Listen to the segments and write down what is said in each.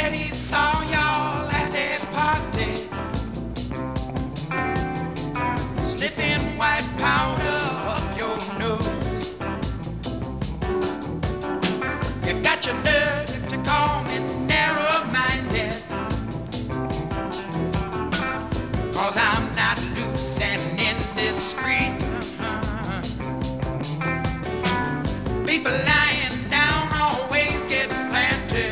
said he saw y'all at a party, sniffing white powder up your nose. You got your nerve to call me narrow-minded, 'cause I'm not loose and indiscreet. People lying down always get planted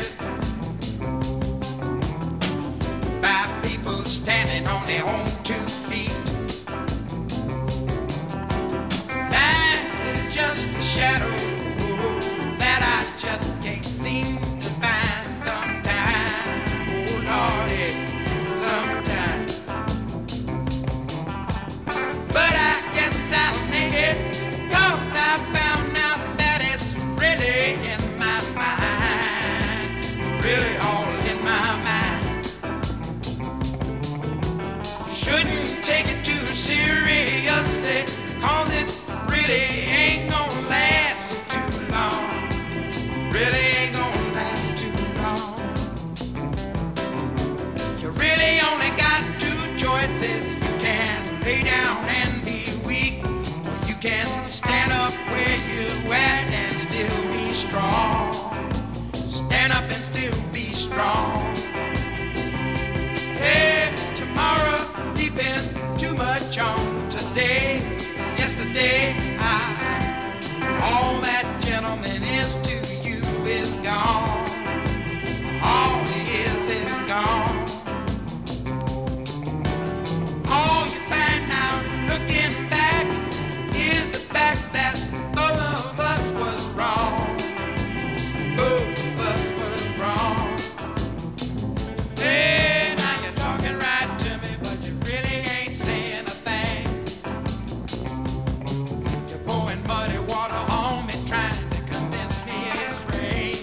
by people standing on their own 2 feet. Life is just a shadow that I just can't seem to find sometimes. Oh Lordy, sometimes. But I guess I'll make it, 'cause I found out that it's really in my mind, really all in my mind. Shouldn't take it too seriously, 'cause it really ain't gonna last too long. Really ain't gonna last too long. You really only got 2 choices. You can lay down and be weak, or you can stand up where you're at and still be strong. Stand up and still be strong. Hey, tomorrow depends too much on today. Yesterday, all that gentleman is to you is gone. All he is gone. All you find out looking back is the fact that both of us was wrong. Both of us was wrong. Hey, now you're talking right to me, but you really ain't saying a thing. You're pouring muddy water on me, trying to convince me it's rain.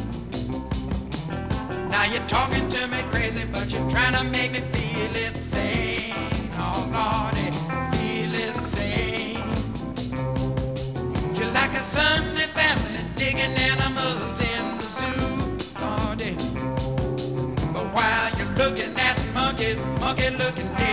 Now you're talking to me crazy, but you're trying to make me feel it sane. Oh Lordy, feel it sane. You're like a Sunday family digging animals in the zoo. Lordy, but while you're looking at monkeys, monkey looking